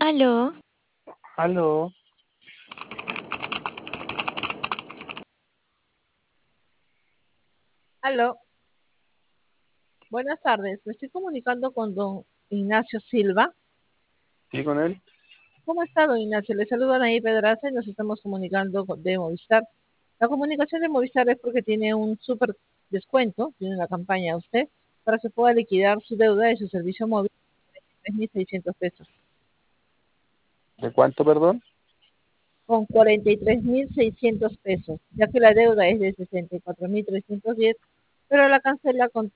Aló, Aló, Aló, buenas tardes. Me estoy comunicando con don Ignacio Silva. ¿sí con él? ¿Cómo está, don Ignacio? Le saludan ahí Pedraza y nos estamos de Movistar. La comunicación de Movistar es porque tiene un súper descuento, tiene una campaña a usted, para que pueda liquidar su deuda de su servicio móvil de 3.600 pesos. ¿De cuánto, perdón? Con 43.600 pesos, ya que la deuda es de 64.310, pero la cancela con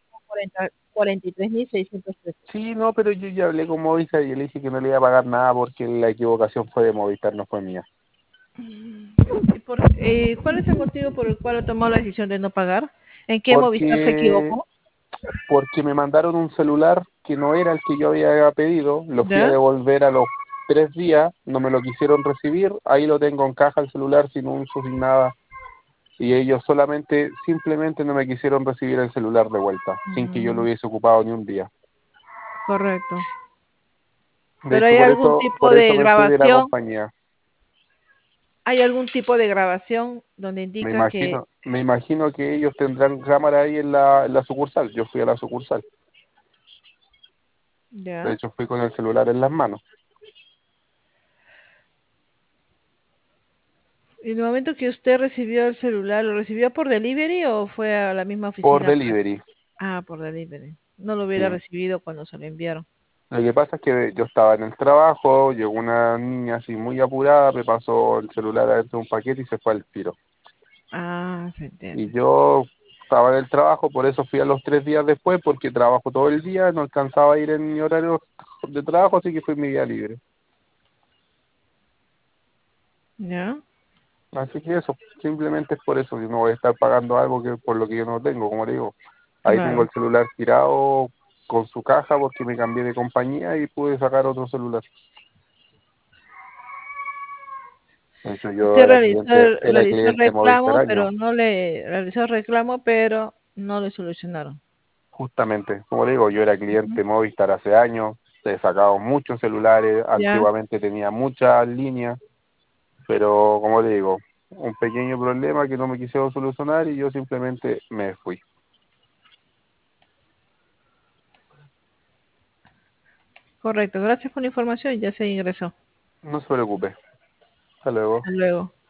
43.600 pesos. Sí, no, pero yo ya hablé con Movistar y yo le dije que no le iba a pagar nada porque la equivocación fue de Movistar, no fue mía. ¿Cuál es el motivo por el cual ha tomado la decisión de no pagar? ¿En qué Movistar se Porque, equivocó? porque me mandaron un celular que no era el que yo había pedido, lo fui a ¿Ya? devolver a los 3 días, no me lo quisieron recibir, ahí lo tengo en caja el celular sin uso, sin nada, y ellos simplemente no me quisieron recibir el celular de vuelta, sin que yo lo Mm, hubiese ocupado ni un día. correcto. De ¿Pero hecho, hay algún tipo por eso de me fui de la grabación? compañía. ¿Hay algún tipo de grabación donde Me indica que imagino, me imagino que ellos tendrán cámara ahí en la sucursal. Yo fui a la sucursal. De ya? hecho, fui con el celular en las manos. En el momento que usted recibió el celular, ¿lo recibió por delivery o fue a la misma Por oficina? delivery. Ah, por delivery. No lo hubiera Sí. recibido cuando se lo enviaron. Lo que pasa es que yo estaba en el trabajo, llegó una niña así muy apurada, me pasó el celular adentro de un paquete y se fue al tiro. Ah, se Y entiende. yo estaba en el trabajo, por eso fui a los 3 días después, porque trabajo todo el día, no alcanzaba a ir en mi horario de trabajo, así que fue mi día libre. ¿Ya? Así que eso, simplemente es por eso, yo no voy a estar pagando algo que por lo que yo no tengo, como le digo. Ahí tengo Claro. el celular tirado con su caja porque me cambié de compañía y pude sacar otro celular. De hecho, yo Usted realizó era el cliente Movistar reclamo, año, pero no le realizó el reclamo, pero no le solucionaron. justamente. Como le digo, yo era Ujú. cliente Movistar hace años, he sacado muchos celulares, Ya, antiguamente tenía muchas líneas, pero como le digo, un pequeño problema que no me quisieron solucionar y yo simplemente me fui. correcto. Gracias por la información. Ya se ingresó. No se preocupe. Hasta luego. Hasta luego.